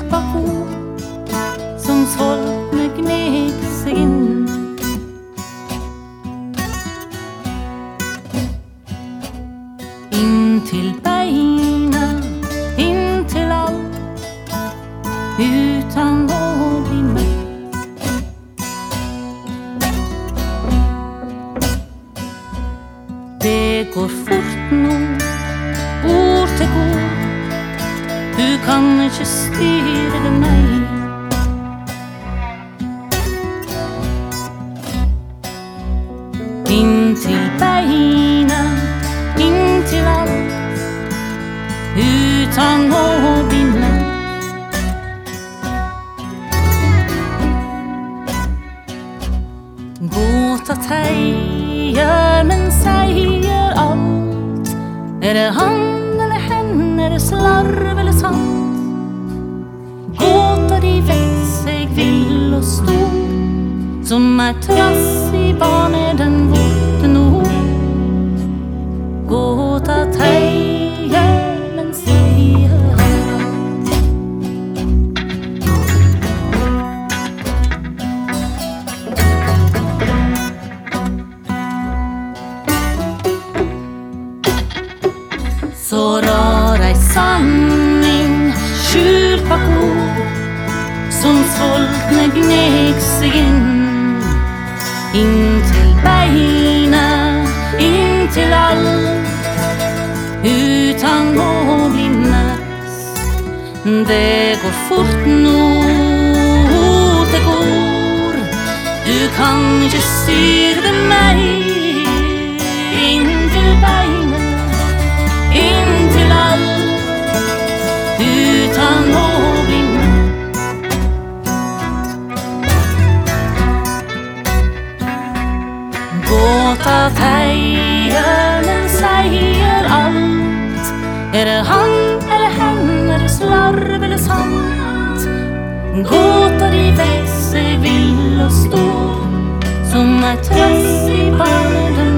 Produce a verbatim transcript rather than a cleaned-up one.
bak ord som soltne gneg seg inn. Inntil beina, inntil alt, utan å bli møtt. Det går fort nå, ord til ord, du kan ikke styre det meg. Inntil beina, inntil alt, utan å bli møtt. Gåta teier, men sier alt. Er det han eller hen, er det slarv eller sant? Gåta de veks seg vill og stor, som er trass i bane den vorte nord. Gåta teier, men sier alt. Så rar ei sanning skjult bak ord som soltne gneg seg inn. Inntil beina, inntil alt, utan å bli møtt. Det går fort nå, ord til ord, du kan ikke styre det meg. Inntil beina, inntil alt, utan å bli møtt. Gåta teier, men sier alt. Er det han eller hen, er det slarv eller sant? Gåta de veks seg vill og stor, som er trass i bane den